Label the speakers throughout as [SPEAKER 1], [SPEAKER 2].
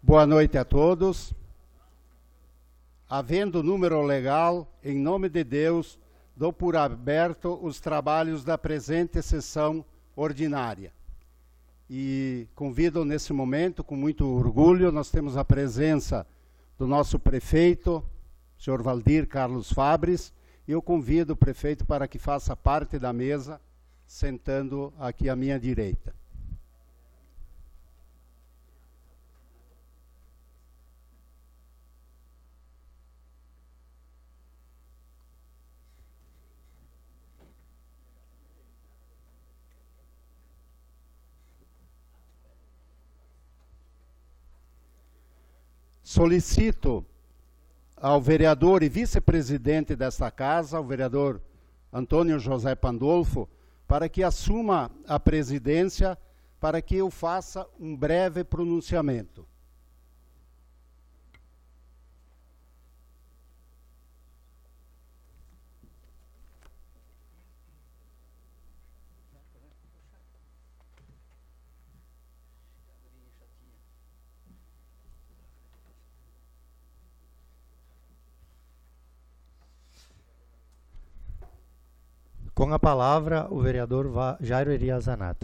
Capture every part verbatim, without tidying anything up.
[SPEAKER 1] Boa noite a todos. Havendo número legal, em nome de Deus, dou por aberto os trabalhos da presente sessão ordinária. E convido nesse momento, com muito orgulho, nós temos a presença do nosso prefeito, senhor Valdir Carlos Fabres, e eu convido o prefeito para que faça parte da mesa, sentando aqui à minha direita. Solicito ao vereador e vice-presidente desta casa, o vereador Antônio José Pandolfo, para que assuma a presidência, para que eu faça um breve pronunciamento.
[SPEAKER 2] Com a palavra, o vereador Jairo Elias Zanata.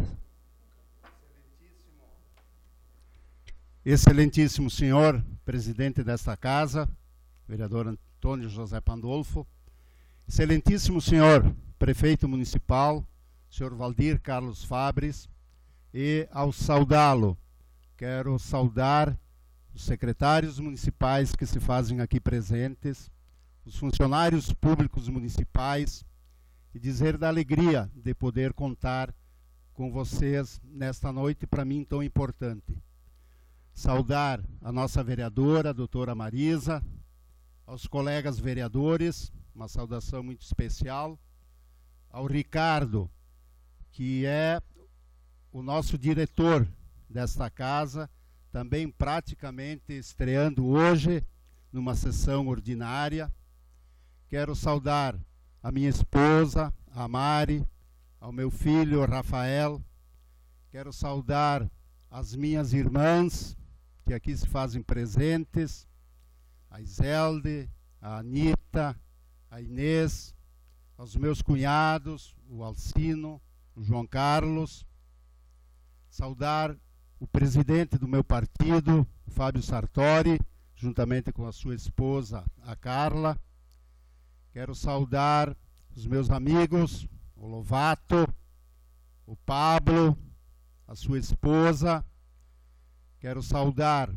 [SPEAKER 1] Excelentíssimo senhor presidente desta casa, vereador Antônio José Pandolfo, excelentíssimo senhor prefeito municipal, senhor Valdir Carlos Fabres, e ao saudá-lo, quero saudar os secretários municipais que se fazem aqui presentes, os funcionários públicos municipais, e dizer da alegria de poder contar com vocês nesta noite, para mim, tão importante. Saudar a nossa vereadora, a doutora Marisa, aos colegas vereadores, uma saudação muito especial, ao Ricardo, que é o nosso diretor desta casa, também praticamente estreando hoje numa sessão ordinária. Quero saudar a minha esposa, a Mari, ao meu filho, Rafael. Quero saudar as minhas irmãs, que aqui se fazem presentes, a Iselde, a Anita, a Inês, aos meus cunhados, o Alcino, o João Carlos. Saudar o presidente do meu partido, o Fábio Sartori, juntamente com a sua esposa, a Carla. Quero saudar os meus amigos, o Lovato, o Pablo, a sua esposa. Quero saudar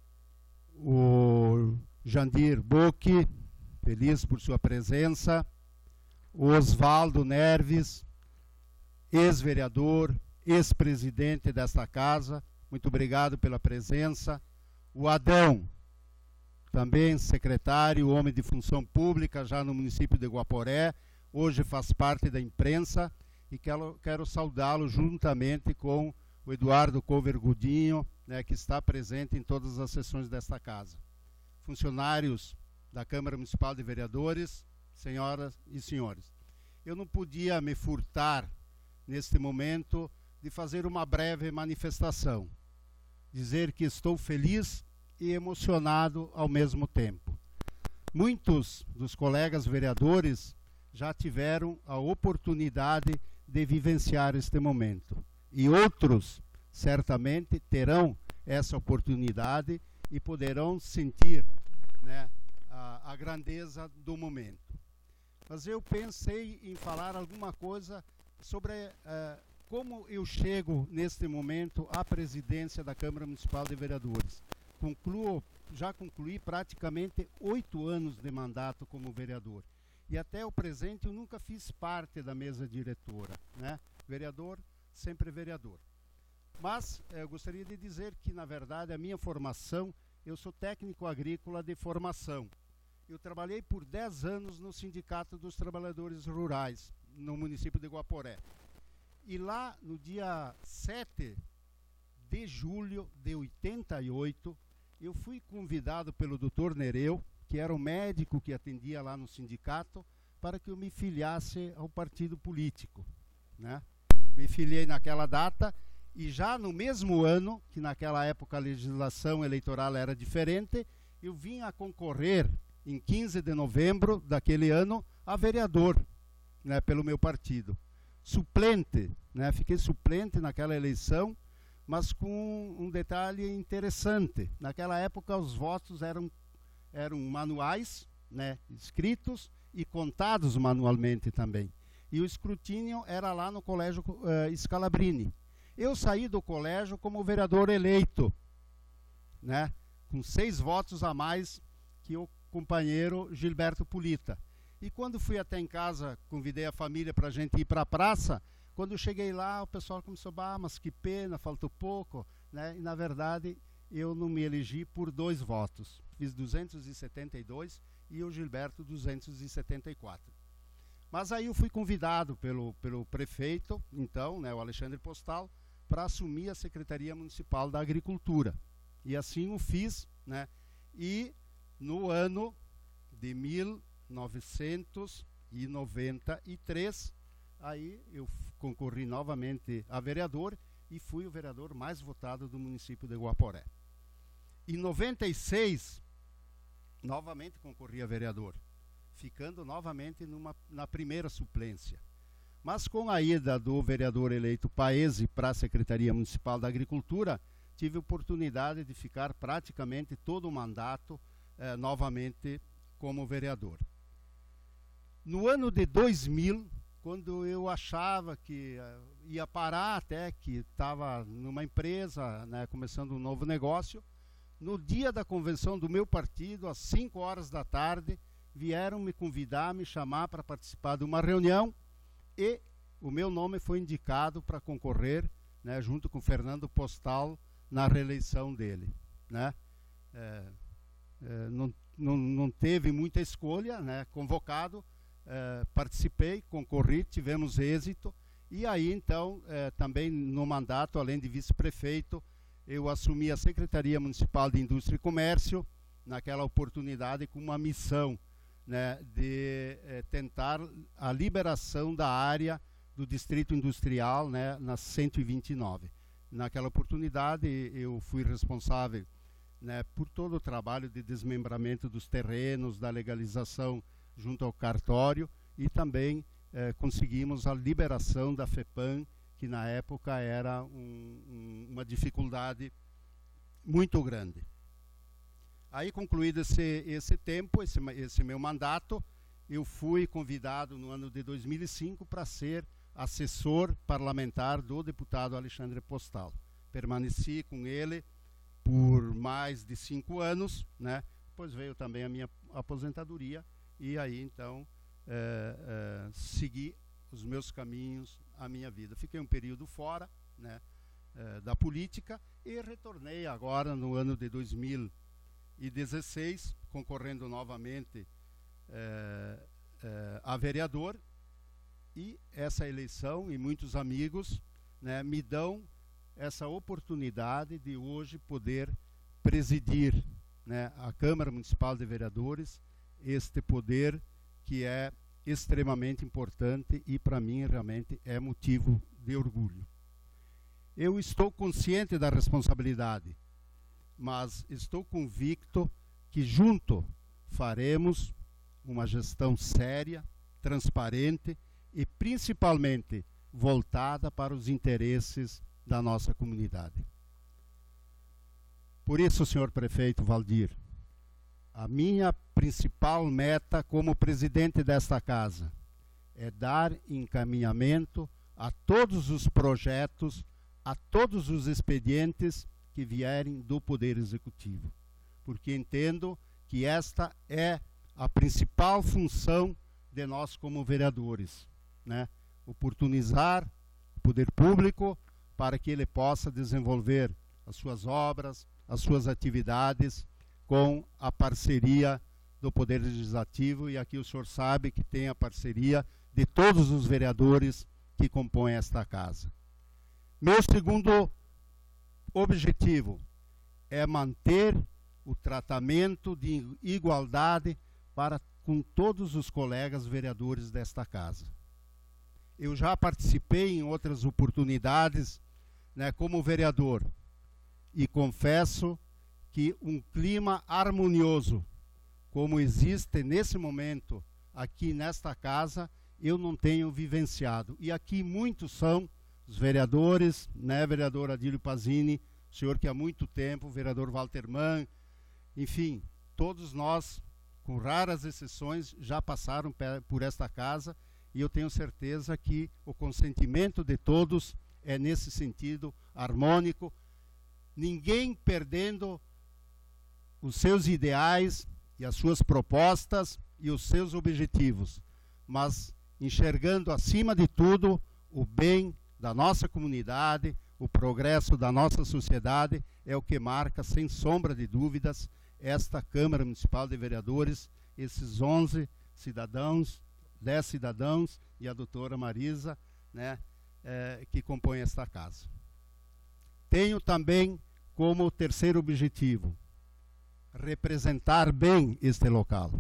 [SPEAKER 1] o Jandir Bucchi, feliz por sua presença, o Osvaldo Nerves, ex-vereador, ex-presidente desta casa, muito obrigado pela presença, o Adão, também secretário, homem de função pública, já no município de Guaporé, hoje faz parte da imprensa, e quero, quero saudá-lo juntamente com o Eduardo Cover Godinho, né, que está presente em todas as sessões desta casa. Funcionários da Câmara Municipal de Vereadores, senhoras e senhores. Eu não podia me furtar, neste momento, de fazer uma breve manifestação. Dizer que estou feliz e emocionado ao mesmo tempo. Muitos dos colegas vereadores já tiveram a oportunidade de vivenciar este momento. E outros, certamente, terão essa oportunidade e poderão sentir, né, a, a grandeza do momento. Mas eu pensei em falar alguma coisa sobre uh, como eu chego, neste momento, à presidência da Câmara Municipal de Vereadores. Concluo, já concluí praticamente oito anos de mandato como vereador. E até o presente eu nunca fiz parte da mesa diretora, né? Vereador, sempre vereador. Mas eu gostaria de dizer que, na verdade, a minha formação, eu sou técnico agrícola de formação. Eu trabalhei por dez anos no Sindicato dos Trabalhadores Rurais, no município de Guaporé. E lá, no dia sete de julho de oitenta e oito, eu fui convidado pelo doutor Nereu, que era o médico que atendia lá no sindicato, para que eu me filiasse ao partido político, né? Me filiei naquela data E já no mesmo ano, que naquela época a legislação eleitoral era diferente, eu vim a concorrer em quinze de novembro daquele ano a vereador, né, pelo meu partido. Suplente, né, fiquei suplente naquela eleição, mas com um detalhe interessante. Naquela época os votos eram, eram manuais, né, escritos e contados manualmente também. E o escrutínio era lá no Colégio uh, Scalabrini. Eu saí do colégio como vereador eleito, né, com seis votos a mais que o companheiro Gilberto Pulita. E quando fui até em casa, convidei a família para a gente ir para a praça. Quando eu cheguei lá, o pessoal começou, ah, mas que pena, faltou pouco, né? E na verdade eu não me elegi por dois votos. Fiz duzentos e setenta e dois e o Gilberto duzentos e setenta e quatro. Mas aí eu fui convidado pelo, pelo prefeito, então, né, o Alexandre Postal, para assumir a Secretaria Municipal da Agricultura. E assim o fiz, né? E no ano de mil novecentos e noventa e três, aí eu concorri novamente a vereador e fui o vereador mais votado do município de Guaporé. Em noventa e seis, novamente concorri a vereador, ficando novamente numa, na primeira suplência. Mas com a ida do vereador eleito Paese para a Secretaria Municipal da Agricultura, tive a oportunidade de ficar praticamente todo o mandato eh, novamente como vereador. No ano de dois mil, quando eu achava que uh, ia parar, até que estava numa empresa, né, começando um novo negócio, no dia da convenção do meu partido, às cinco horas da tarde, vieram me convidar, me chamar para participar de uma reunião e o meu nome foi indicado para concorrer, né, junto com Fernando Postal, na reeleição dele, né? É, é, não, não, não teve muita escolha, né? Convocado, é, participei, concorri, tivemos êxito e aí então é, também no mandato, além de vice-prefeito, eu assumi a Secretaria Municipal de Indústria e Comércio naquela oportunidade com uma missão, né, de é, tentar a liberação da área do Distrito Industrial, né, na cento e vinte e nove. Naquela oportunidade eu fui responsável, né, por todo o trabalho de desmembramento dos terrenos, da legalização junto ao cartório e também eh, conseguimos a liberação da FEPAM, que na época era um, um, uma dificuldade muito grande. Aí concluído esse, esse tempo, esse, esse meu mandato, eu fui convidado no ano de dois mil e cinco para ser assessor parlamentar do deputado Alexandre Postal. Permaneci com ele por mais de cinco anos, né? Depois veio também a minha aposentadoria e aí então é, é, segui os meus caminhos, a minha vida. Fiquei um período fora, né, é, da política e retornei agora no ano de dois mil e dezesseis, concorrendo novamente é, é, a vereador. E essa eleição e muitos amigos, né, me dão essa oportunidade de hoje poder presidir, né, a Câmara Municipal de Vereadores, este poder que é extremamente importante e para mim realmente é motivo de orgulho. Eu estou consciente da responsabilidade, mas estou convicto que junto faremos uma gestão séria, transparente e principalmente voltada para os interesses da nossa comunidade. Por isso, senhor prefeito Valdir, a minha principal meta como presidente desta casa é dar encaminhamento a todos os projetos, a todos os expedientes que vierem do Poder Executivo, porque entendo que esta é a principal função de nós como vereadores, né? Oportunizar o poder público para que ele possa desenvolver as suas obras, as suas atividades com a parceria do Poder Legislativo, e aqui o senhor sabe que tem a parceria de todos os vereadores que compõem esta casa. Meu segundo objetivo é manter o tratamento de igualdade para com todos os colegas vereadores desta casa. Eu já participei em outras oportunidades né, como vereador, e confesso que um clima harmonioso, como existe nesse momento aqui nesta casa, eu não tenho vivenciado. E aqui muitos são os vereadores, né, vereador Adílio Pazini, o senhor que há muito tempo, o vereador Walter Mann, enfim, todos nós, com raras exceções, já passaram por esta casa, e eu tenho certeza que o consentimento de todos é nesse sentido harmônico, ninguém perdendo os seus ideais e as suas propostas e os seus objetivos, mas enxergando acima de tudo o bem da nossa comunidade, o progresso da nossa sociedade, é o que marca, sem sombra de dúvidas, esta Câmara Municipal de Vereadores, esses onze cidadãos, dez cidadãos e a doutora Marisa, né, é, que compõem esta casa. Tenho também como terceiro objetivo representar bem este local,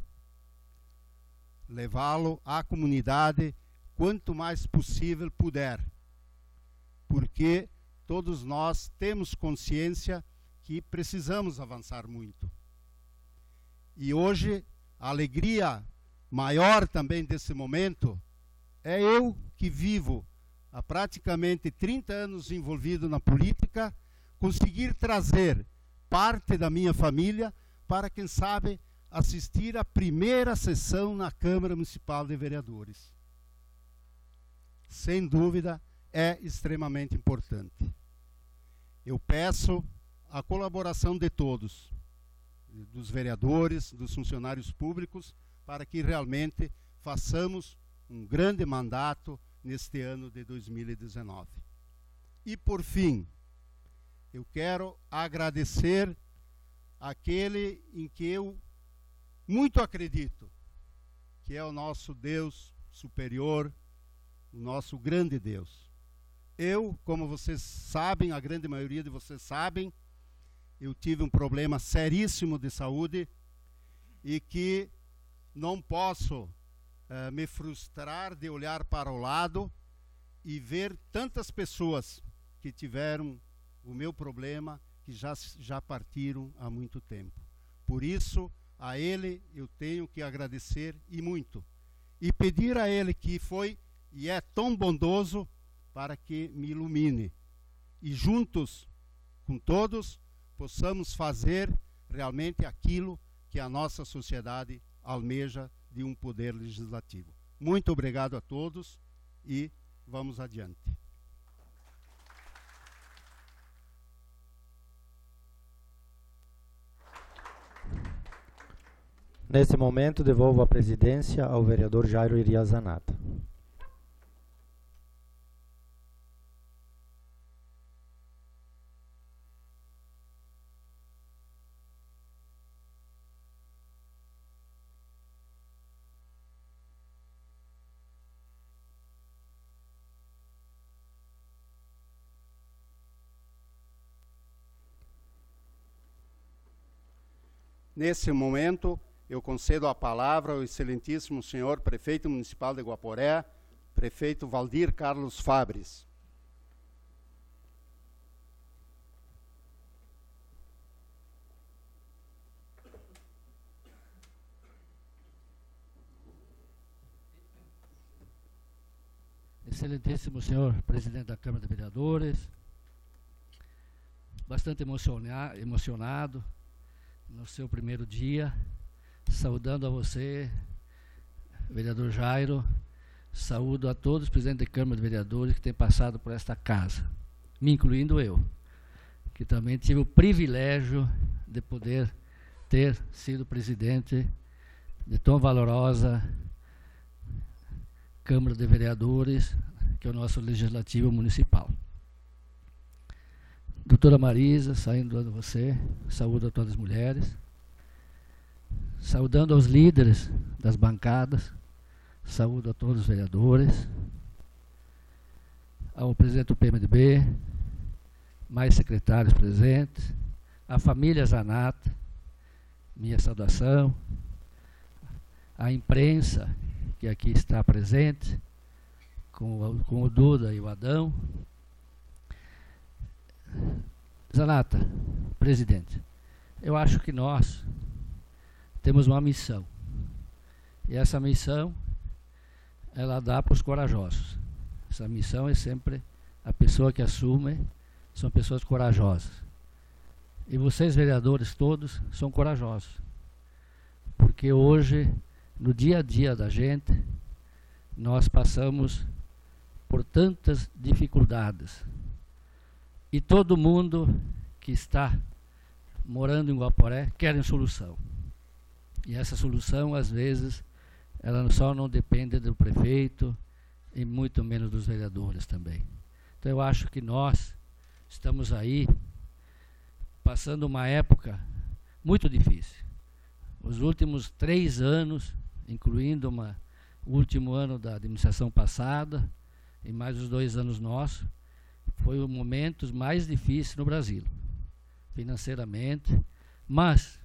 [SPEAKER 1] levá-lo à comunidade quanto mais possível puder, porque todos nós temos consciência que precisamos avançar muito. E hoje, a alegria maior também desse momento é eu que vivo há praticamente trinta anos envolvido na política, conseguir trazer parte da minha família para, quem sabe, assistir à primeira sessão na Câmara Municipal de Vereadores. Sem dúvida, é extremamente importante. Eu peço a colaboração de todos, dos vereadores, dos funcionários públicos, para que realmente façamos um grande mandato neste ano de dois mil e dezenove. E, por fim, eu quero agradecer aquele em que eu muito acredito, que é o nosso Deus superior, o nosso grande Deus. Eu, como vocês sabem, a grande maioria de vocês sabem, eu tive um problema seríssimo de saúde e que não posso uh, me frustrar de olhar para o lado e ver tantas pessoas que tiveram o meu problema, que já, já partiram há muito tempo. Por isso, a ele eu tenho que agradecer e muito. E pedir a ele que foi e é tão bondoso para que me ilumine. E juntos, com todos, possamos fazer realmente aquilo que a nossa sociedade almeja de um poder legislativo. Muito obrigado a todos e vamos adiante.
[SPEAKER 2] Nesse momento, devolvo a presidência ao vereador Jairo Irias Zanata.
[SPEAKER 1] Nesse momento, eu concedo a palavra ao excelentíssimo senhor prefeito municipal de Guaporé, prefeito Valdir Carlos Fabres.
[SPEAKER 3] Excelentíssimo senhor presidente da Câmara de Vereadores, bastante emociona- emocionado no seu primeiro dia, saudando a você, vereador Jairo, saúdo a todos os presidentes da Câmara de Vereadores que têm passado por esta casa, me incluindo eu, que também tive o privilégio de poder ter sido presidente de tão valorosa Câmara de Vereadores, que é o nosso Legislativo Municipal. Doutora Marisa, saindo de você, saúdo a todas as mulheres, saudando aos líderes das bancadas, saúdo a todos os vereadores, ao presidente do P M D B, mais secretários presentes, a família Zanata, minha saudação, a imprensa que aqui está presente, com o, com o Duda e o Adão, Zanata, presidente, eu acho que nós temos uma missão. E essa missão, ela dá para os corajosos. Essa missão é sempre a pessoa que assume, são pessoas corajosas. E vocês, vereadores, todos, são corajosos. Porque hoje, no dia a dia da gente, nós passamos por tantas dificuldades. E todo mundo que está morando em Guaporé quer uma solução. E essa solução, às vezes, ela só não depende do prefeito e muito menos dos vereadores também. Então eu acho que nós estamos aí passando uma época muito difícil. Os últimos três anos, incluindo uma, o último ano da administração passada e mais os dois anos nossos, foi o momento mais difícil no Brasil, financeiramente, mas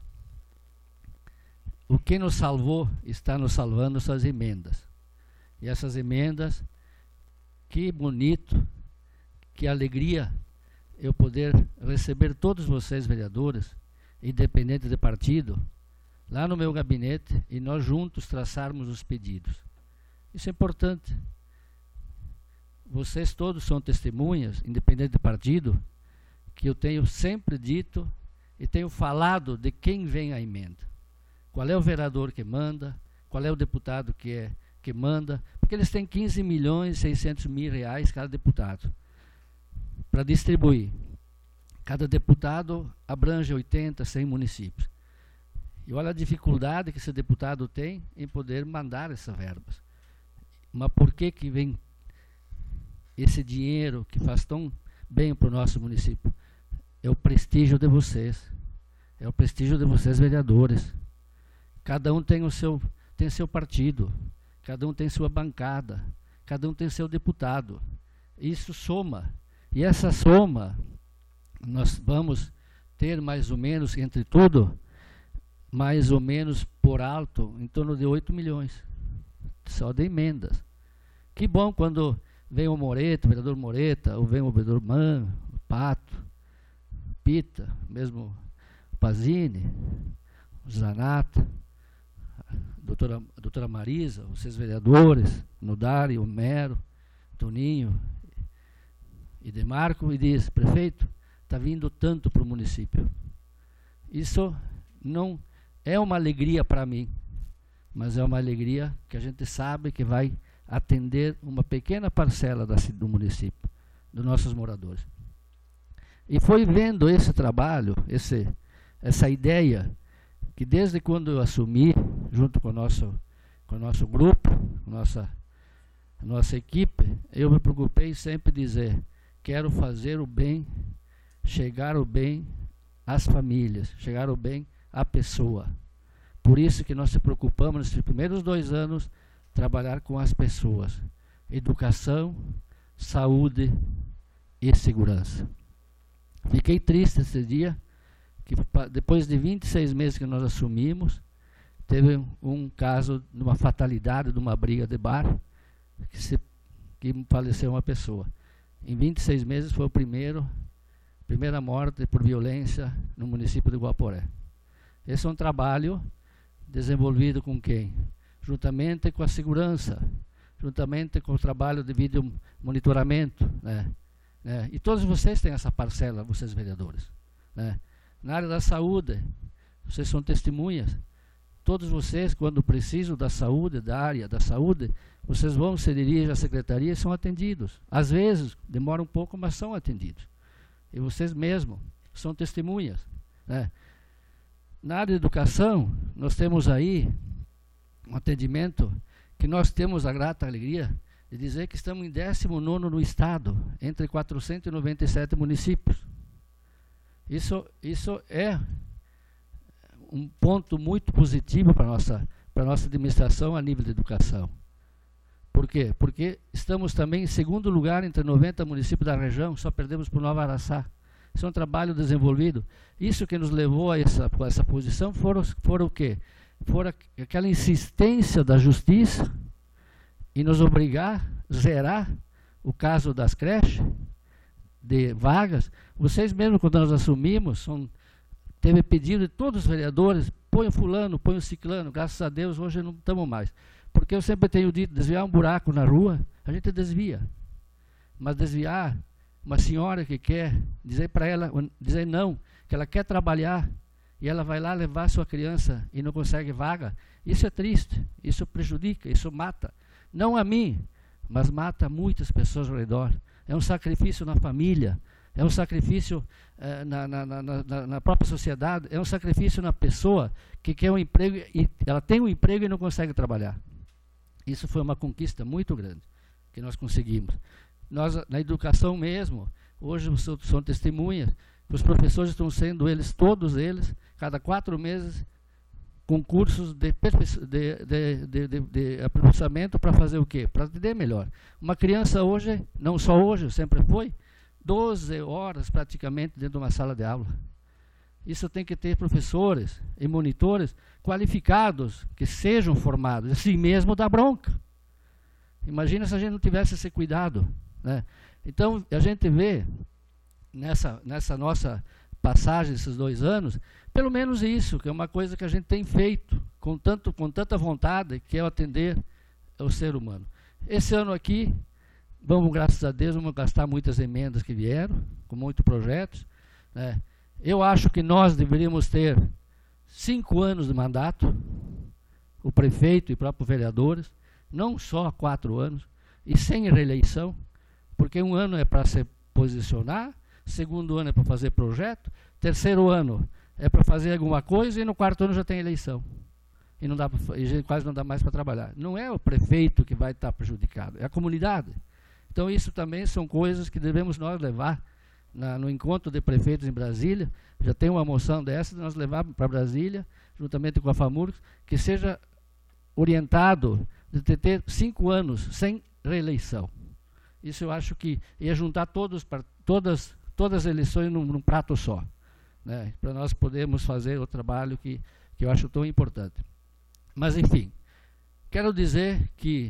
[SPEAKER 3] o que nos salvou está nos salvando essas emendas. E essas emendas, que bonito, que alegria eu poder receber todos vocês, vereadores, independente de partido, lá no meu gabinete e nós juntos traçarmos os pedidos. Isso é importante. Vocês todos são testemunhas, independente de partido, que eu tenho sempre dito e tenho falado de quem vem a emenda. Qual é o vereador que manda, qual é o deputado que, é, que manda, porque eles têm quinze milhões e seiscentos mil reais cada deputado para distribuir. Cada deputado abrange oitenta, cem municípios. E olha a dificuldade que esse deputado tem em poder mandar essas verbas. Mas por que que vem esse dinheiro que faz tão bem para o nosso município? É o prestígio de vocês. É o prestígio de vocês, vereadores. Cada um tem o seu, tem seu partido. Cada um tem sua bancada. Cada um tem seu deputado. Isso soma. E essa soma, nós vamos ter mais ou menos, entre tudo, mais ou menos por alto, em torno de oito milhões. Só de emendas. Que bom quando vem o Moreta, o vereador Moreta, ou vem o vereador Man, o Pato, Pita, mesmo o Pazini, o Zanata, a doutora, a doutora Marisa, vocês vereadores, Nodari, o Mero, Toninho e Demarco, e diz, prefeito, está vindo tanto para o município. Isso não é uma alegria para mim, mas é uma alegria que a gente sabe que vai atender uma pequena parcela da, do município, dos nossos moradores. E foi vendo esse trabalho, esse, essa ideia, que desde quando eu assumi, junto com o nosso, com o nosso grupo, nossa, nossa equipe, eu me preocupei sempre em dizer, quero fazer o bem, chegar o bem às famílias, chegar o bem à pessoa. Por isso que nós se preocupamos, nesses primeiros dois anos, trabalhar com as pessoas. Educação, saúde e segurança. Fiquei triste esse dia, que depois de vinte e seis meses que nós assumimos, teve um caso de uma fatalidade, de uma briga de bar, que, se, que faleceu uma pessoa. Em vinte e seis meses foi o primeiro, primeira morte por violência no município de Guaporé. Esse é um trabalho desenvolvido com quem? Juntamente com a segurança, juntamente com o trabalho de vídeo monitoramento, né? né? E todos vocês têm essa parcela, vocês vereadores, né? Na área da saúde, vocês são testemunhas. Todos vocês, quando precisam da saúde, da área da saúde, vocês vão se dirigir à secretaria e são atendidos. Às vezes, demora um pouco, mas são atendidos. E vocês mesmos são testemunhas, né? Na área de educação, nós temos aí um atendimento que nós temos a grata alegria de dizer que estamos em décimo nono no estado, entre quatrocentos e noventa e sete municípios. Isso, isso é um ponto muito positivo para a nossa, para a nossa administração a nível de educação. Por quê? Porque estamos também em segundo lugar entre noventa municípios da região, só perdemos por Nova Araçá. Isso é um trabalho desenvolvido. Isso que nos levou a essa, a essa posição foram, foram o quê? Foram aquela insistência da justiça em nos obrigar a zerar o caso das creches, de vagas, vocês mesmos, quando nós assumimos, são, teve pedido de todos os vereadores, põe o fulano, põe o ciclano, graças a Deus hoje não estamos mais. Porque eu sempre tenho dito, desviar um buraco na rua, a gente desvia. Mas desviar uma senhora que quer, dizer para ela, dizer não, que ela quer trabalhar, e ela vai lá levar sua criança e não consegue vaga, isso é triste, isso prejudica, isso mata. Não a mim, mas mata muitas pessoas ao redor. É um sacrifício na família, é um sacrifício eh, na, na, na, na, na própria sociedade, é um sacrifício na pessoa que quer um emprego, e ela tem um emprego e não consegue trabalhar. Isso foi uma conquista muito grande que nós conseguimos. Nós, na educação mesmo, hoje são testemunhas, os professores estão sendo, eles, todos eles, cada quatro meses, concursos de, de, de, de, de, de aperfeiçoamento para fazer o quê? Para atender melhor. Uma criança hoje, não só hoje, sempre foi, doze horas praticamente dentro de uma sala de aula. Isso tem que ter professores e monitores qualificados, que sejam formados, assim mesmo dá bronca. Imagina se a gente não tivesse esse cuidado, né? Então, a gente vê, nessa, nessa nossa passagem, esses dois anos, pelo menos isso, que é uma coisa que a gente tem feito com, tanto, com tanta vontade, que é atender ao ser humano. Esse ano aqui, vamos, graças a Deus, vamos gastar muitas emendas que vieram, com muitos projetos, né? Eu acho que nós deveríamos ter cinco anos de mandato, o prefeito e próprios vereadores, não só quatro anos, e sem reeleição, porque um ano é para se posicionar, segundo ano é para fazer projeto, terceiro ano é para fazer alguma coisa e no quarto ano já tem eleição. E, não dá pra, e quase não dá mais para trabalhar. Não é o prefeito que vai estar prejudicado, é a comunidade. Então isso também são coisas que devemos nós levar na, no encontro de prefeitos em Brasília. Já tem uma moção dessa de nós levar para Brasília, juntamente com a FAMURGS, que seja orientado de ter cinco anos sem reeleição. Isso eu acho que ia juntar todos, todas, todas as eleições num, num prato só, né, para nós podermos fazer o trabalho que, que eu acho tão importante. Mas, enfim, quero dizer que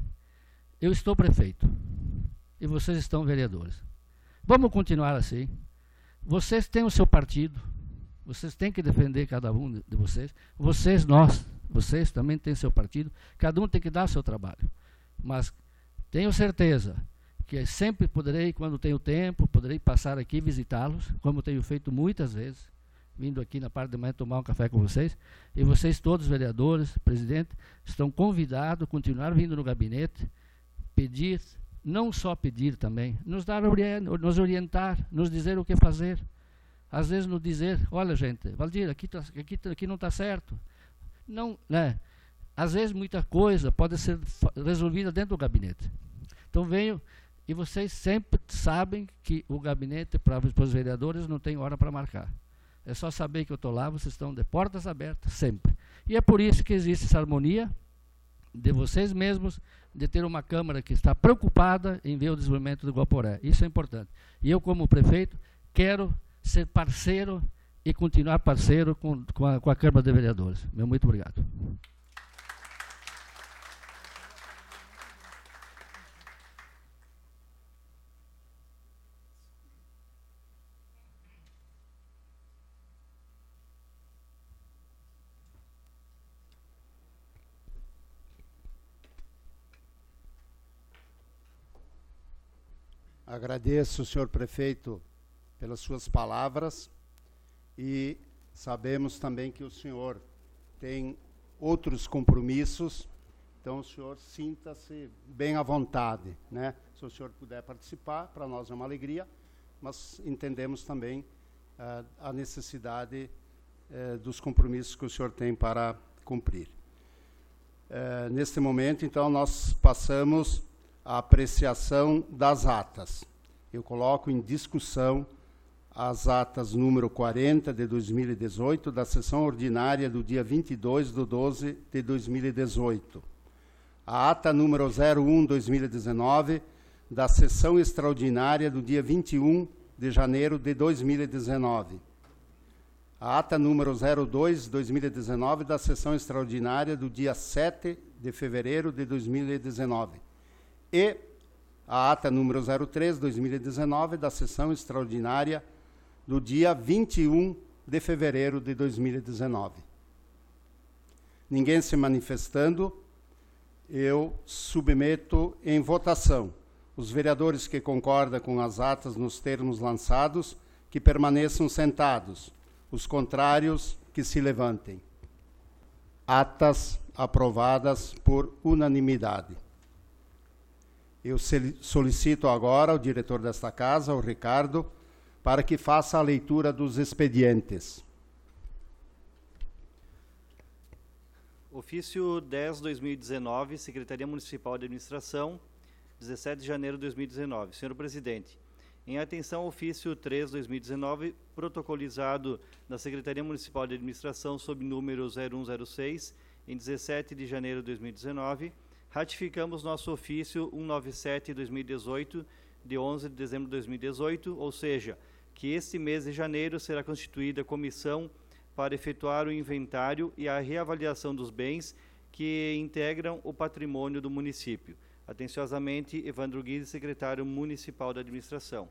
[SPEAKER 3] eu estou prefeito e vocês estão vereadores. Vamos continuar assim. Vocês têm o seu partido, vocês têm que defender cada um de, de vocês. Vocês, nós, vocês também têm seu partido, cada um tem que dar seu trabalho. Mas tenho certeza que sempre poderei, quando tenho tempo, poderei passar aqui e visitá-los, como tenho feito muitas vezes, vindo aqui na parte da manhã tomar um café com vocês, e vocês todos, vereadores, presidente, estão convidados a continuar vindo no gabinete, pedir, não só pedir também, nos dar, nos orientar, nos dizer o que fazer. Às vezes nos dizer, olha gente, Valdir, aqui, tá, aqui, aqui não está certo. Não, né? Às vezes muita coisa pode ser resolvida dentro do gabinete. Então venho, e vocês sempre sabem que o gabinete para os vereadores não tem hora para marcar. É só saber que eu estou lá, vocês estão de portas abertas, sempre. E é por isso que existe essa harmonia de vocês mesmos, de ter uma Câmara que está preocupada em ver o desenvolvimento do Guaporé. Isso é importante. E eu, como prefeito, quero ser parceiro e continuar parceiro com, com, a, com a Câmara de Vereadores. Meu muito obrigado.
[SPEAKER 1] Agradeço, senhor prefeito, pelas suas palavras e sabemos também que o senhor tem outros compromissos, então o senhor sinta-se bem à vontade, né? Se o senhor puder participar, para nós é uma alegria, mas entendemos também uh, a necessidade uh, dos compromissos que o senhor tem para cumprir. Uh, neste momento, então, nós passamos a apreciação das atas. Eu coloco em discussão as atas número quarenta de dois mil e dezoito, da sessão ordinária do dia vinte e dois de doze de dois mil e dezoito. A ata número zero um de dois mil e dezenove, da sessão extraordinária do dia vinte e um de janeiro de dois mil e dezenove. A ata número zero dois de dois mil e dezenove, da sessão extraordinária do dia sete de fevereiro de dois mil e dezenove. E a ata número zero três, dois mil e dezenove, da sessão extraordinária do dia vinte e um de fevereiro de dois mil e dezenove. Ninguém se manifestando, eu submeto em votação. Os vereadores que concordam com as atas nos termos lançados, que permaneçam sentados. Os contrários, que se levantem. Atas aprovadas por unanimidade. Eu solicito agora ao diretor desta casa, o Ricardo, para que faça a leitura dos expedientes.
[SPEAKER 4] Ofício dez barra dois mil e dezenove, Secretaria Municipal de Administração, dezessete de janeiro de dois mil e dezenove. Senhor Presidente, em atenção ao ofício três barra dois mil e dezenove, protocolizado na Secretaria Municipal de Administração sob número zero um zero seis, em dezessete de janeiro de dois mil e dezenove, ratificamos nosso ofício cento e noventa e sete de dois mil e dezoito, de onze de dezembro de dois mil e dezoito, ou seja, que este mês de janeiro será constituída comissão para efetuar o inventário e a reavaliação dos bens que integram o patrimônio do município. Atenciosamente, Evandro Guiz, secretário municipal da administração.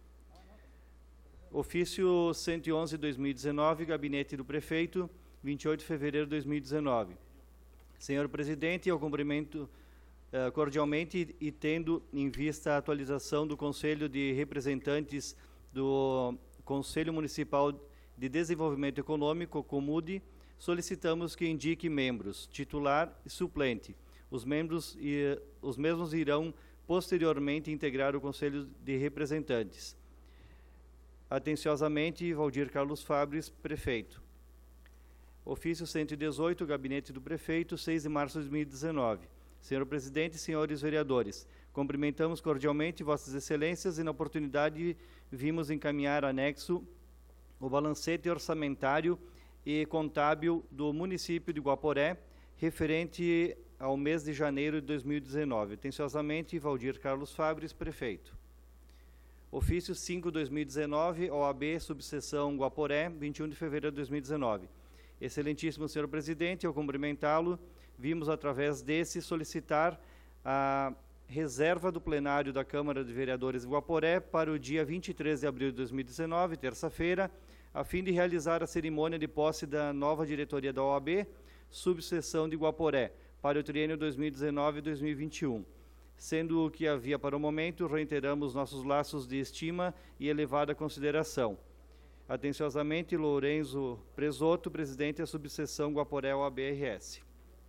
[SPEAKER 4] Ofício cento e onze de dois mil e dezenove, Gabinete do Prefeito, vinte e oito de fevereiro de dois mil e dezenove. Senhor Presidente, eu cumprimento uh, cordialmente e, e tendo em vista a atualização do Conselho de Representantes do Conselho Municipal de Desenvolvimento Econômico, COMUDE, solicitamos que indique membros, titular e suplente. Os membros e os mesmos irão posteriormente integrar o Conselho de Representantes. Atenciosamente, Valdir Carlos Fabres, prefeito. Ofício cento e dezoito, Gabinete do Prefeito, seis de março de dois mil e dezenove. Senhor Presidente, senhores vereadores, cumprimentamos cordialmente Vossas Excelências e, na oportunidade, vimos encaminhar anexo o balancete orçamentário e contábil do município de Guaporé, referente ao mês de janeiro de dois mil e dezenove. Atenciosamente, Valdir Carlos Fabres, prefeito. Ofício cinco barra dois mil e dezenove, O A B, subseção Guaporé, vinte e um de fevereiro de dois mil e dezenove. Excelentíssimo senhor presidente, ao cumprimentá-lo, vimos através desse solicitar a reserva do plenário da Câmara de Vereadores de Guaporé para o dia vinte e três de abril de dois mil e dezenove, terça-feira, a fim de realizar a cerimônia de posse da nova diretoria da O A B, subseção de Guaporé, para o triênio dois mil e dezenove a dois mil e vinte e um. Sendo o que havia para o momento, reiteramos nossos laços de estima e elevada consideração. Atenciosamente, Lourenço Presoto, presidente da subseção Guaporé O A B R S.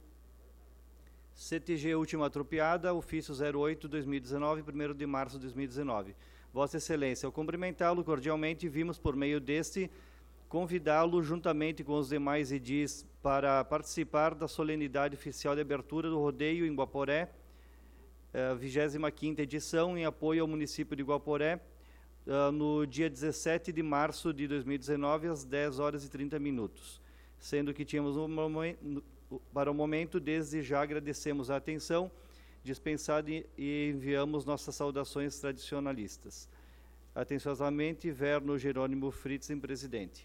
[SPEAKER 4] C T G Última Atropiada, ofício zero oito barra dois mil e dezenove, primeiro de março de dois mil e dezenove. Vossa Excelência, ao cumprimentá-lo cordialmente, vimos por meio deste convidá-lo, juntamente com os demais edis, para participar da solenidade oficial de abertura do rodeio em Guaporé, a vigésima quinta edição, em apoio ao município de Guaporé, uh, no dia dezessete de março de dois mil e dezenove, às dez horas e trinta minutos. Sendo que tínhamos um momento, para o momento, desde já agradecemos a atenção dispensada e, e enviamos nossas saudações tradicionalistas. Atenciosamente, Verno Jerônimo Fritzen, presidente.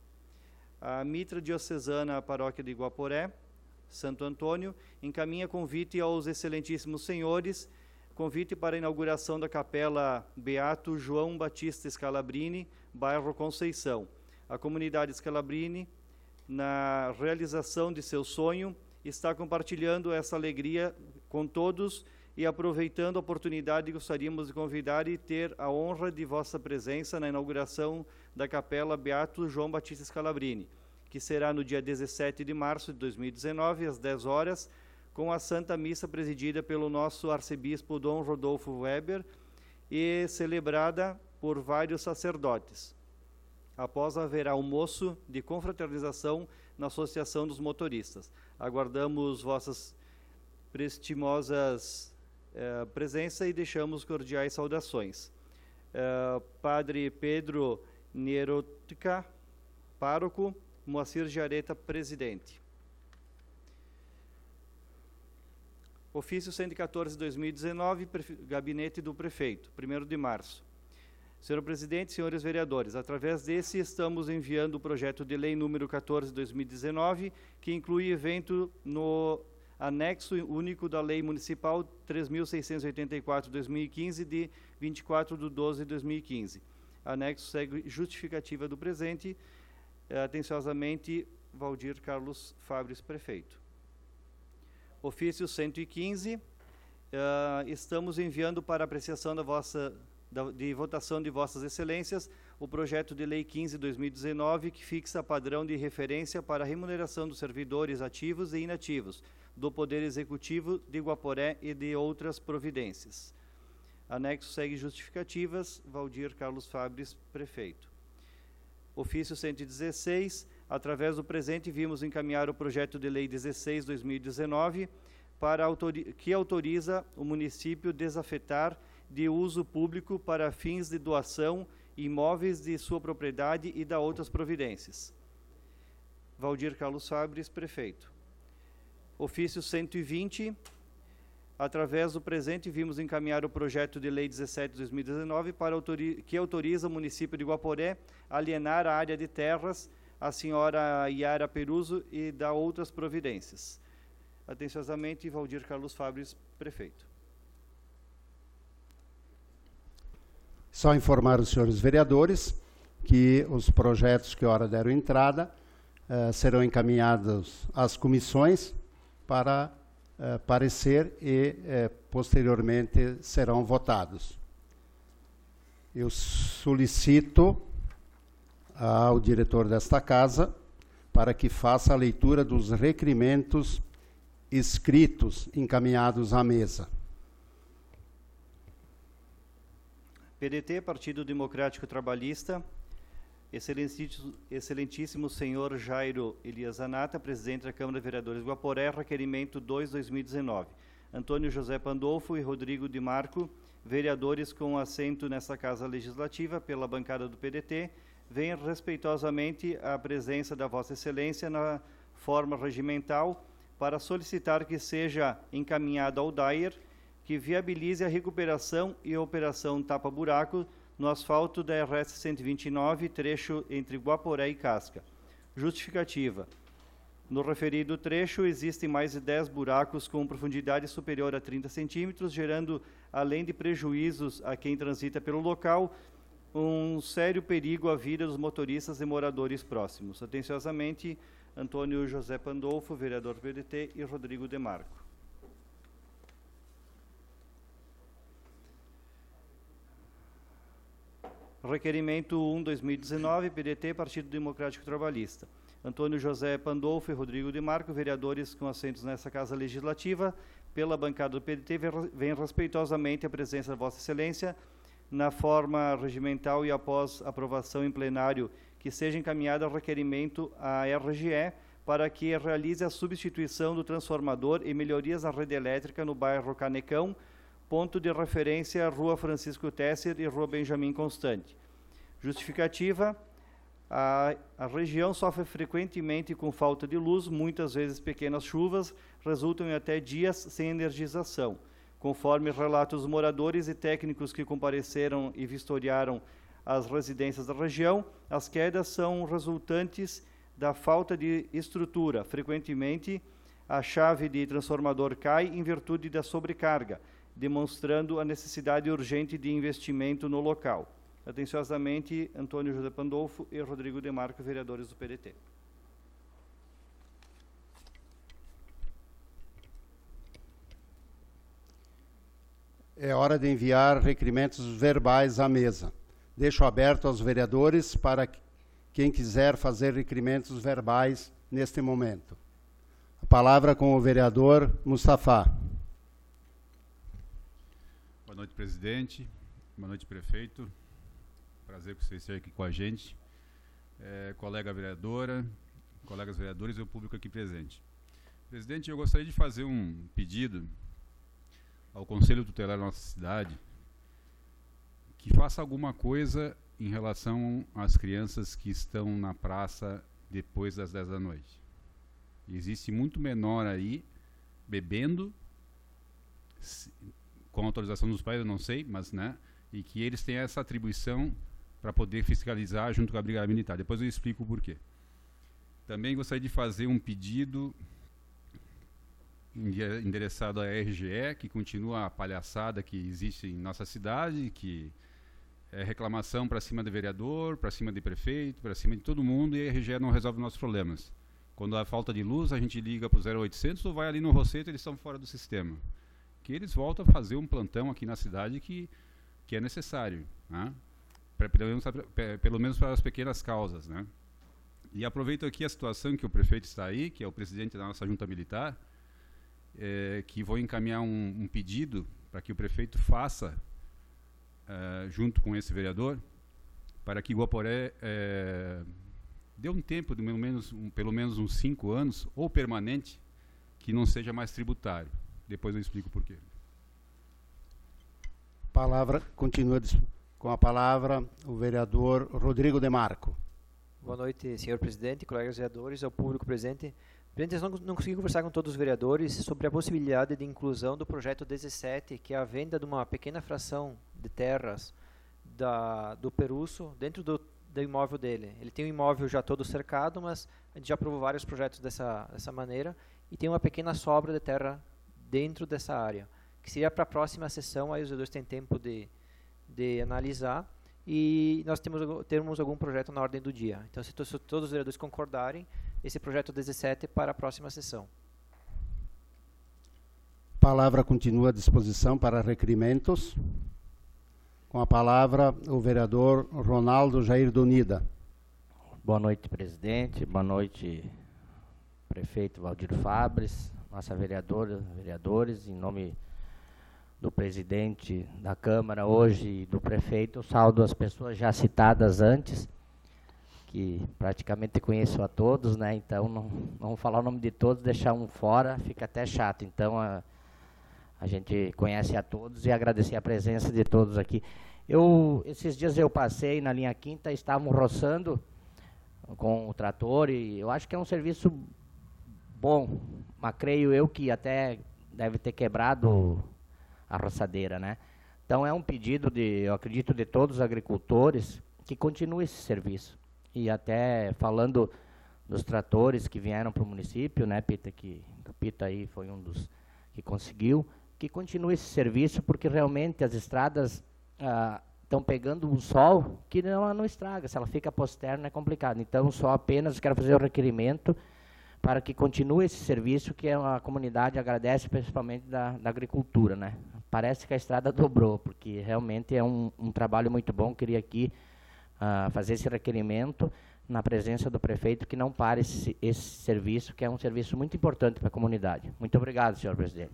[SPEAKER 4] A Mitra Diocesana, a Paróquia de Guaporé, Santo Antônio, encaminha convite aos excelentíssimos senhores, convite para a inauguração da Capela Beato João Batista Scalabrini, bairro Conceição. A comunidade Scalabrini, na realização de seu sonho, está compartilhando essa alegria com todos e, aproveitando a oportunidade, gostaríamos de convidar e ter a honra de vossa presença na inauguração da Capela Beato João Batista Scalabrini, que será no dia dezessete de março de dois mil e dezenove, às dez horas, com a Santa Missa presidida pelo nosso arcebispo Dom Rodolfo Weber e celebrada por vários sacerdotes. Após haverá almoço de confraternização na Associação dos Motoristas. Aguardamos vossas prestimosas eh, presença e deixamos cordiais saudações. Eh, Padre Pedro Nierotica, pároco, Moacir Jareta, presidente. Ofício cento e quatorze de dois mil e dezenove, Gabinete do Prefeito, primeiro de março. Senhor Presidente, senhores vereadores, através desse estamos enviando o projeto de lei número quatorze de dois mil e dezenove, que inclui evento no anexo único da Lei Municipal três mil seiscentos e oitenta e quatro barra dois mil e quinze, de vinte e quatro de doze de dois mil e quinze. Anexo segue justificativa do presente. Atenciosamente, Valdir Carlos Fabris, prefeito. Ofício cento e quinze, uh, estamos enviando para apreciação da vossa, da, de votação de vossas excelências o projeto de lei quinze barra dois mil e dezenove, que fixa padrão de referência para a remuneração dos servidores ativos e inativos do Poder Executivo de Guaporé e de outras providências. Anexo segue justificativas. Valdir Carlos Fabris, prefeito. Ofício cento e dezesseis, através do presente, vimos encaminhar o projeto de lei dezesseis barra dois mil e dezenove, para autori que autoriza o município desafetar de uso público para fins de doação imóveis de sua propriedade e da outras providências. Valdir Carlos Fabris, prefeito. Ofício cento e vinte, através do presente, vimos encaminhar o projeto de lei dezessete barra dois mil e dezenove, para autori que autoriza o município de Guaporé alienar a área de terras à senhora Yara Peruso e da outras providências. Atenciosamente, Valdir Carlos Fabris, prefeito.
[SPEAKER 1] Só informar os senhores vereadores que os projetos que ora deram entrada uh, serão encaminhados às comissões para uh, parecer e uh, posteriormente serão votados. Eu solicito ao diretor desta casa para que faça a leitura dos requerimentos escritos encaminhados à mesa.
[SPEAKER 4] P D T, Partido Democrático Trabalhista, excelentíssimo, excelentíssimo senhor Jairo Elias Zanata, presidente da Câmara de Vereadores de Guaporé, requerimento dois barra dois mil e dezenove. Antônio José Pandolfo e Rodrigo de Marco, vereadores com assento nesta Casa Legislativa, pela bancada do P D T, venham respeitosamente à presença da Vossa Excelência na forma regimental para solicitar que seja encaminhado ao D A I R que viabilize a recuperação e a operação tapa-buraco no asfalto da R S cento e vinte e nove, trecho entre Guaporé e Casca. Justificativa. No referido trecho, existem mais de dez buracos com profundidade superior a trinta centímetros, gerando, além de prejuízos a quem transita pelo local, um sério perigo à vida dos motoristas e moradores próximos. Atenciosamente, Antônio José Pandolfo, vereador do P D T, e Rodrigo de Marco. Requerimento um barra dois mil e dezenove, P D T, Partido Democrático Trabalhista. Antônio José Pandolfo e Rodrigo de Marco, vereadores com assentos nessa Casa Legislativa, pela bancada do P D T, vem respeitosamente a presença da Vossa Excelência na forma regimental e após aprovação em plenário que seja encaminhado requerimento à R G E para que realize a substituição do transformador e melhorias na rede elétrica no bairro Canecão, ponto de referência Rua Francisco Tesser e Rua Benjamin Constante. Justificativa: a, a região sofre frequentemente com falta de luz, muitas vezes pequenas chuvas resultam em até dias sem energização. Conforme relatos dos moradores e técnicos que compareceram e vistoriaram as residências da região, as quedas são resultantes da falta de estrutura. Frequentemente, a chave de transformador cai em virtude da sobrecarga, demonstrando a necessidade urgente de investimento no local. Atenciosamente, Antônio José Pandolfo e Rodrigo de Marco, vereadores do P D T.
[SPEAKER 1] É hora de enviar requerimentos verbais à mesa. Deixo aberto aos vereadores para quem quiser fazer requerimentos verbais neste momento. A palavra com o vereador Mustafa.
[SPEAKER 5] Boa noite, presidente. Boa noite, prefeito. Prazer que vocês estejam aqui com a gente. É, colega vereadora, colegas vereadores e o público aqui presente. Presidente, eu gostaria de fazer um pedido ao Conselho Tutelar da nossa cidade que faça alguma coisa em relação às crianças que estão na praça depois das dez da noite. Existe muito menor aí bebendo, se, com autorização dos pais, eu não sei, mas, né, e que eles têm essa atribuição para poder fiscalizar junto com a Brigada Militar. Depois eu explico o porquê. Também gostaria de fazer um pedido endereçado à R G E, que continua a palhaçada que existe em nossa cidade, que é reclamação para cima do vereador, para cima de prefeito, para cima de todo mundo, e a R G E não resolve nossos problemas. Quando há falta de luz, a gente liga para o zero oitocentos ou vai ali no Rosseto, eles estão fora do sistema. Que eles voltam a fazer um plantão aqui na cidade que, que é necessário, né? Pra, pelo, menos, pra, pelo menos para as pequenas causas, né? E aproveito aqui a situação que o prefeito está aí, que é o presidente da nossa junta militar, é, que vou encaminhar um, um pedido para que o prefeito faça, é, junto com esse vereador, para que Guaporé é, dê um tempo de pelo menos, um, pelo menos uns cinco anos, ou permanente, que não seja mais tributário. Depois eu explico por quê.
[SPEAKER 1] Palavra, continua com a palavra o vereador Rodrigo de Marco.
[SPEAKER 6] Boa noite, senhor presidente, colegas vereadores, ao público presente. Presidente, eu não, não consegui conversar com todos os vereadores sobre a possibilidade de inclusão do projeto dezessete, que é a venda de uma pequena fração de terras da, do Perusso dentro do, do imóvel dele. Ele tem um imóvel já todo cercado, mas a gente já aprovou vários projetos dessa, dessa maneira, e tem uma pequena sobra de terra dentro dessa área, que seria para a próxima sessão, aí os vereadores têm tempo de, de analisar, e nós temos, temos algum projeto na ordem do dia. Então, se, to, se todos os vereadores concordarem, esse projeto dezessete para a próxima sessão.
[SPEAKER 1] Palavra continua à disposição para requerimentos. Com a palavra, o vereador Ronaldo Jair do Unida.
[SPEAKER 7] Boa noite, presidente. Boa noite, prefeito Valdir Fabres, nossa vereadora, vereadores, em nome do presidente da Câmara hoje e do prefeito, eu saúdo as pessoas já citadas antes, que praticamente conheço a todos, né? Então não, não vou falar o nome de todos, deixar um fora, fica até chato. Então a, a gente conhece a todos e agradecer a presença de todos aqui. Eu, esses dias eu passei na linha quinta, estavam roçando com o trator, e eu acho que é um serviço bom, mas creio eu que até deve ter quebrado a roçadeira, né? Então é um pedido, de, eu acredito, de todos os agricultores que continue esse serviço. E até falando dos tratores que vieram para o município, né, Pita, que o Pita aí foi um dos que conseguiu, que continue esse serviço, porque realmente as estradas estão ah, pegando um sol que não, não estraga, se ela fica posterna é complicado. Então só apenas quero fazer o requerimento para que continue esse serviço, que a comunidade agradece, principalmente da, da agricultura, né? Parece que a estrada dobrou, porque realmente é um, um trabalho muito bom. Queria aqui uh, fazer esse requerimento na presença do prefeito, que não pare esse, esse serviço, que é um serviço muito importante para a comunidade. Muito obrigado, senhor presidente.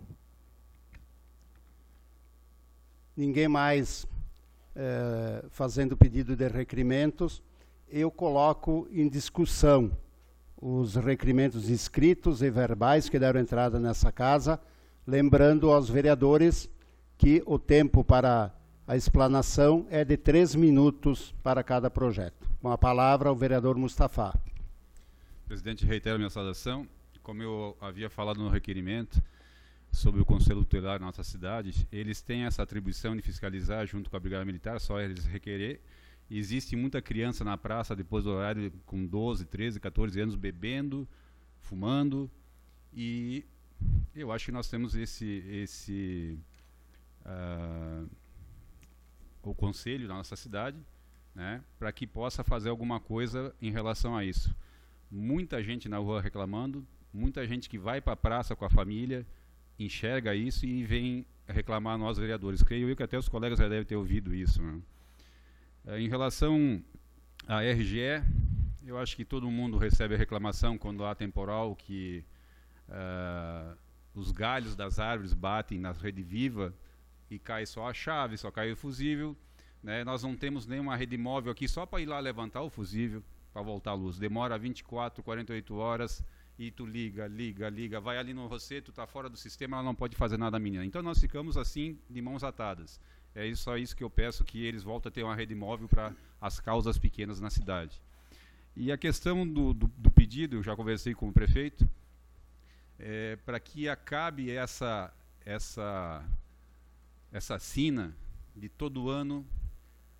[SPEAKER 1] Ninguém mais eh, fazendo pedido de requerimentos. Eu coloco em discussão os requerimentos escritos e verbais que deram entrada nessa casa, lembrando aos vereadores que o tempo para a explanação é de três minutos para cada projeto. Com a palavra, o vereador Mustafa.
[SPEAKER 5] Presidente, reitero minha saudação. Como eu havia falado no requerimento sobre o Conselho Tutelar na nossa cidade, eles têm essa atribuição de fiscalizar junto com a Brigada Militar, só eles requerer. Existe muita criança na praça depois do horário com doze, treze, quatorze anos bebendo, fumando, e eu acho que nós temos esse, esse uh, o conselho da nossa cidade, né, para que possa fazer alguma coisa em relação a isso. Muita gente na rua reclamando, muita gente que vai para a praça com a família, enxerga isso e vem reclamar a nós vereadores. Creio eu que até os colegas já devem ter ouvido isso, né? Em relação à R G E, eu acho que todo mundo recebe a reclamação quando há temporal, que uh, os galhos das árvores batem na rede viva e cai só a chave, só cai o fusível, né? Nós não temos nenhuma rede móvel aqui só para ir lá levantar o fusível para voltar a luz. Demora vinte e quatro, quarenta e oito horas e tu liga, liga, liga, vai ali no Rosseto, está fora do sistema, ela não pode fazer nada, menina. Então nós ficamos assim, de mãos atadas. É só isso que eu peço, que eles voltem a ter uma rede móvel para as causas pequenas na cidade. E a questão do, do, do pedido, eu já conversei com o prefeito, é, para que acabe essa, essa, essa sina de todo ano,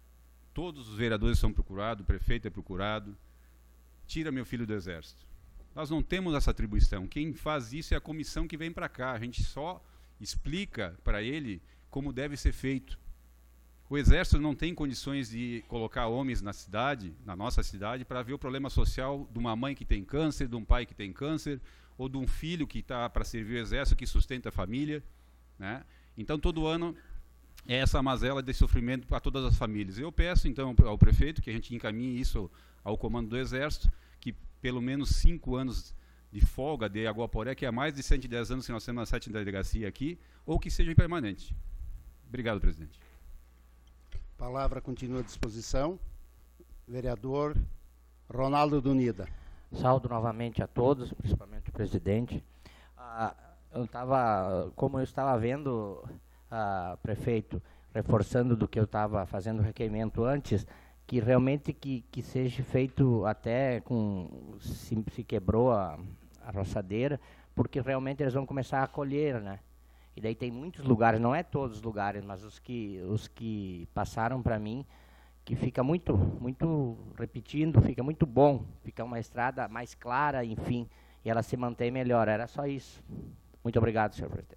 [SPEAKER 5] todos os vereadores são procurados, o prefeito é procurado, tira meu filho do exército. Nós não temos essa atribuição. Quem faz isso é a comissão que vem para cá. A gente só explica para ele como deve ser feito. O Exército não tem condições de colocar homens na cidade, na nossa cidade, para ver o problema social de uma mãe que tem câncer, de um pai que tem câncer, ou de um filho que está para servir o Exército, que sustenta a família, né? Então, todo ano, é essa mazela de sofrimento para todas as famílias. Eu peço, então, ao prefeito que a gente encaminhe isso ao comando do Exército, que pelo menos cinco anos de folga de Aguaporé, que há mais de cento e dez anos que nós temos na sétima delegacia aqui, ou que seja permanente. Obrigado, presidente.
[SPEAKER 1] A palavra continua à disposição. Vereador Ronaldo Dunida.
[SPEAKER 7] Saúdo novamente a todos, principalmente o presidente. Ah, eu tava, como eu estava vendo, ah, prefeito, reforçando do que eu estava fazendo o requerimento antes, que realmente que, que seja feito até com, se, se quebrou a, a roçadeira, porque realmente eles vão começar a colher, né? E daí tem muitos lugares, não é todos os lugares, mas os que, os que passaram para mim, que fica muito, muito, repetindo, fica muito bom, fica uma estrada mais clara, enfim, e ela se mantém melhor. Era só isso. Muito obrigado, senhor presidente.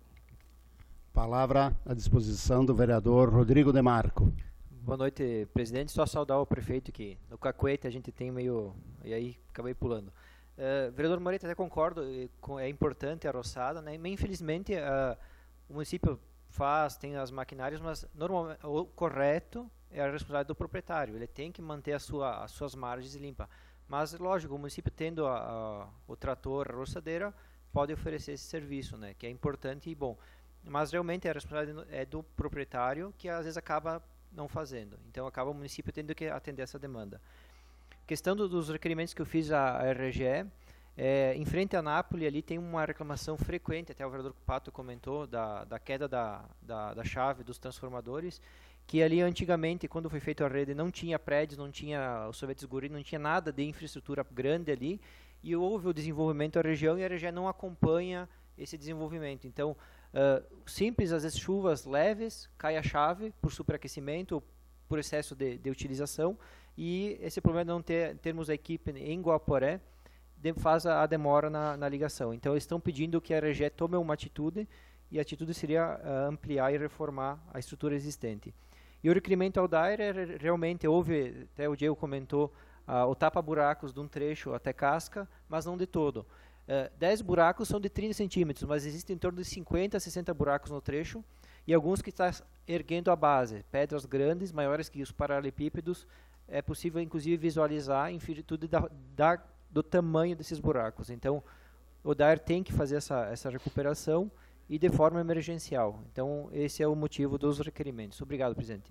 [SPEAKER 1] Palavra à disposição do vereador Rodrigo Demarco.
[SPEAKER 6] Boa noite, presidente. Só saudar o prefeito que no cacuete a gente tem meio... E aí acabei pulando. Uh, vereador Moreira, até concordo, é importante a roçada, né? Mas, infelizmente, uh, o município faz, tem as maquinárias, mas normalmente o correto é a responsabilidade do proprietário. Ele tem que manter a sua, as suas margens limpas. Mas, lógico, o município tendo a, a, o trator, a roçadeira, pode oferecer esse serviço, né? Que é importante e bom. Mas, realmente, a responsabilidade é do proprietário, que às vezes acaba não fazendo. Então, acaba o município tendo que atender essa demanda. Questão do, dos requerimentos que eu fiz à, à R G E, é, em frente a Nápoles, ali tem uma reclamação frequente, até o vereador Pato comentou, da, da queda da, da, da chave dos transformadores, que ali antigamente, quando foi feita a rede, não tinha prédios, não tinha o Sorvetes Guri, não tinha nada de infraestrutura grande ali, e houve o desenvolvimento da região, e a R G E não acompanha esse desenvolvimento. Então, uh, simples, às vezes chuvas leves, cai a chave por superaquecimento, por excesso de, de utilização, e esse problema de não ter, termos a equipe em Guaporé de, faz a, a demora na, na ligação. Então, eles estão pedindo que a R G E tome uma atitude, e a atitude seria uh, ampliar e reformar a estrutura existente. E o requerimento ao D A I R é, realmente houve, até o Diego comentou, uh, o tapa-buracos de um trecho até Casca, mas não de todo. Uh, dez buracos são de trinta centímetros, mas existem em torno de cinquenta a sessenta buracos no trecho, e alguns que estão erguendo a base, pedras grandes, maiores que os paralelepípedos, é possível inclusive visualizar em virtude da, da, do tamanho desses buracos. Então, o D A I R tem que fazer essa, essa recuperação e de forma emergencial. Então, esse é o motivo dos requerimentos. Obrigado, presidente.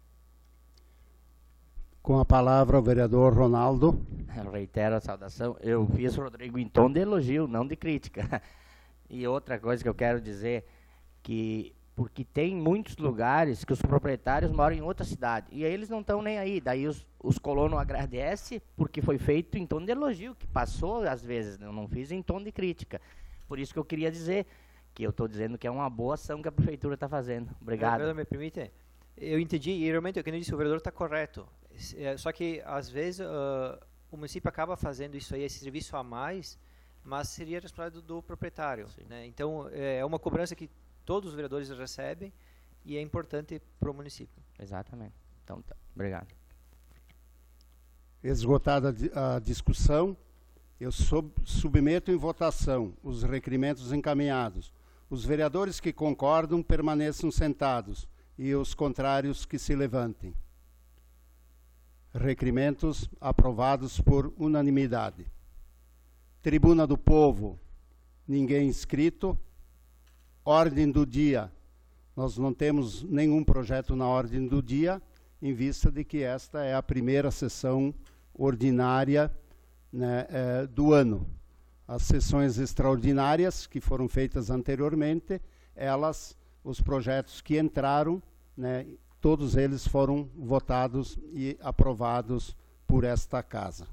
[SPEAKER 1] Com a palavra o vereador Ronaldo.
[SPEAKER 7] Eu reitero a saudação. Eu fiz o Rodrigo em tom de elogio, não de crítica. E outra coisa que eu quero dizer, que porque tem muitos lugares que os proprietários moram em outra cidade, e aí eles não estão nem aí. Daí os, os colonos agradecem porque foi feito em tom de elogio, que passou às vezes, eu não fiz em tom de crítica. Por isso que eu queria dizer que eu estou dizendo que é uma boa ação que a prefeitura está fazendo. Obrigado.
[SPEAKER 6] Vereador, me permite? Eu entendi, e realmente, como eu disse, o vereador está correto. Só que, às vezes, uh, o município acaba fazendo isso aí, esse serviço a mais, mas seria responsabilidade do, do proprietário. Né? Então, é uma cobrança que todos os vereadores recebem e é importante para o município.
[SPEAKER 7] Exatamente. Então, tá. Obrigado.
[SPEAKER 1] Esgotada a discussão, eu sub, submeto em votação os requerimentos encaminhados. Os vereadores que concordam permaneçam sentados e os contrários que se levantem. Requerimentos aprovados por unanimidade. Tribuna do Povo, ninguém inscrito. Ordem do dia, nós não temos nenhum projeto na ordem do dia, em vista de que esta é a primeira sessão ordinária, né, é, do ano. As sessões extraordinárias que foram feitas anteriormente, elas, os projetos que entraram, né, todos eles foram votados e aprovados por esta casa.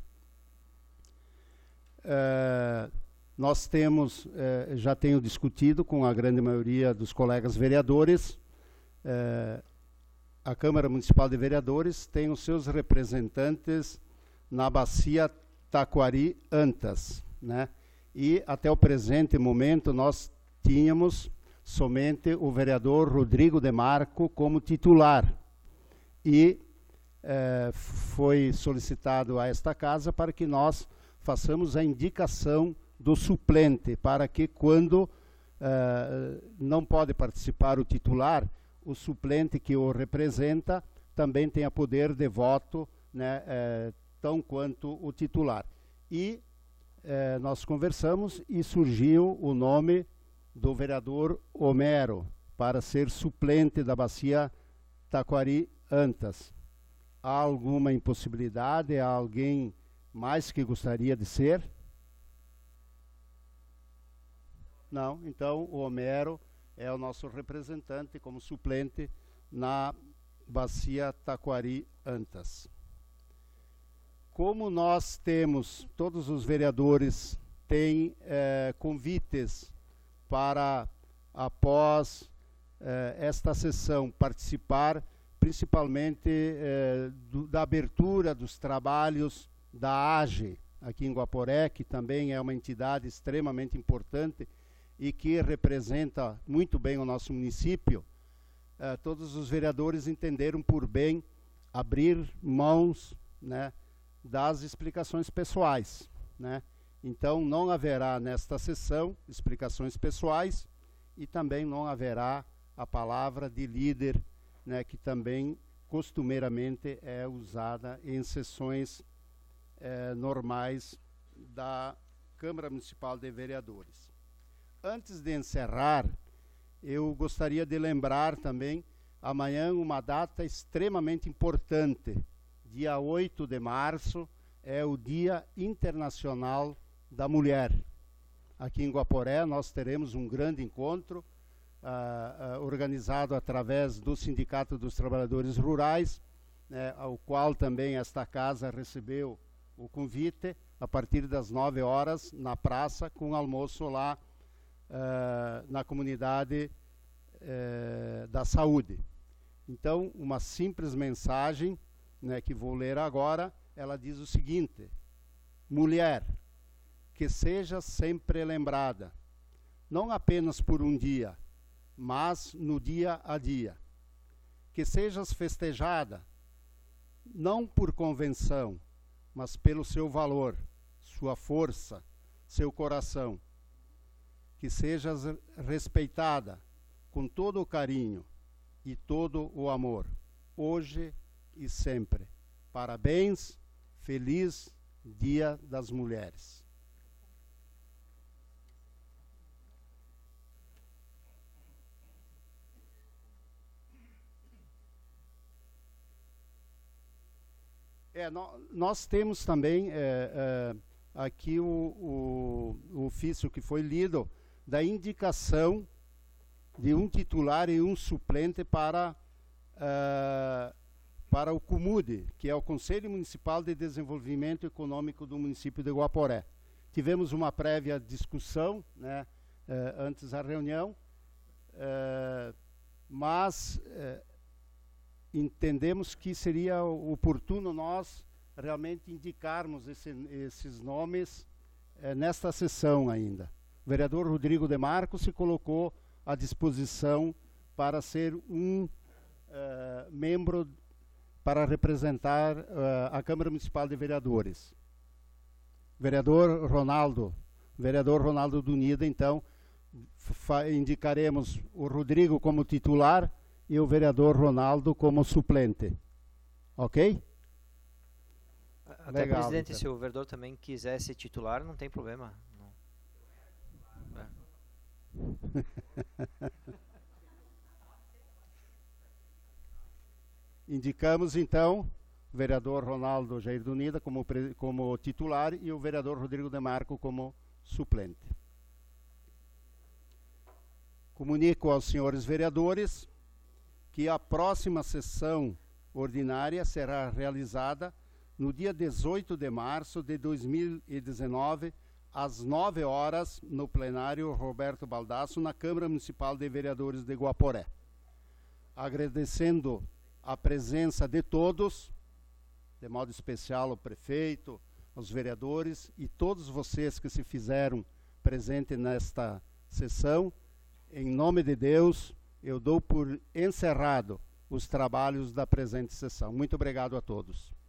[SPEAKER 1] É, nós temos, é, já tenho discutido com a grande maioria dos colegas vereadores, é, a Câmara Municipal de Vereadores tem os seus representantes na bacia Taquari Antas, né? e até o presente momento nós tínhamos somente o vereador Rodrigo de Marco como titular. E eh, foi solicitado a esta casa para que nós façamos a indicação do suplente, para que quando eh, não pode participar o titular, o suplente que o representa também tenha poder de voto, né, eh, tão quanto o titular. E eh, nós conversamos e surgiu o nome do vereador Homero para ser suplente da bacia Taquari Antas. Há alguma impossibilidade? Há alguém mais que gostaria de ser? Não, então o Homero é o nosso representante como suplente na bacia Taquari Antas. Como nós temos, todos os vereadores têm eh, convites para, após eh, esta sessão, participar principalmente eh, do, da abertura dos trabalhos da A G E, aqui em Guaporé, que também é uma entidade extremamente importante e que representa muito bem o nosso município. Eh, todos os vereadores entenderam por bem abrir mãos, né, das explicações pessoais, né? Então, não haverá nesta sessão explicações pessoais e também não haverá a palavra de líder, né, que também costumeiramente é usada em sessões eh, normais da Câmara Municipal de Vereadores. Antes de encerrar, eu gostaria de lembrar também amanhã uma data extremamente importante. Dia oito de março é o Dia Internacional da Mulher. Aqui em Guaporé nós teremos um grande encontro uh, uh, organizado através do Sindicato dos Trabalhadores Rurais, né, ao qual também esta casa recebeu o convite a partir das nove horas na praça, com almoço lá uh, na comunidade uh, da saúde. Então, uma simples mensagem, né, que vou ler agora, ela diz o seguinte: mulher, que seja sempre lembrada, não apenas por um dia, mas no dia a dia. Que sejas festejada, não por convenção, mas pelo seu valor, sua força, seu coração. Que sejas respeitada com todo o carinho e todo o amor, hoje e sempre. Parabéns, feliz Dia das Mulheres. É, no, nós temos também é, é, aqui o, o, o ofício que foi lido da indicação de um titular e um suplente para, uh, para o CUMUDE, que é o Conselho Municipal de Desenvolvimento Econômico do município de Guaporé. Tivemos uma prévia discussão, né, uh, antes da reunião, uh, mas uh, entendemos que seria oportuno nós realmente indicarmos esse, esses nomes uh, nesta sessão ainda. O vereador Rodrigo de Marco se colocou à disposição para ser um uh, membro para representar uh, a Câmara Municipal de Vereadores. Vereador Ronaldo, vereador Ronaldo Dunida, então, indicaremos o Rodrigo como titular e o vereador Ronaldo como suplente. Ok?
[SPEAKER 6] Até,
[SPEAKER 1] Legal,
[SPEAKER 6] presidente,
[SPEAKER 1] então.
[SPEAKER 6] Se o vereador também quiser ser titular, não tem problema.
[SPEAKER 1] Indicamos então o vereador Ronaldo Jair Dunida como, como titular e o vereador Rodrigo de Marco como suplente. Comunico aos senhores vereadores que a próxima sessão ordinária será realizada no dia dezoito de março de dois mil e dezenove, às nove horas, no plenário Roberto Baldasso, na Câmara Municipal de Vereadores de Guaporé. Agradecendo a presença de todos, de modo especial ao prefeito, aos vereadores e todos vocês que se fizeram presente nesta sessão. Em nome de Deus, eu dou por encerrado os trabalhos da presente sessão. Muito obrigado a todos.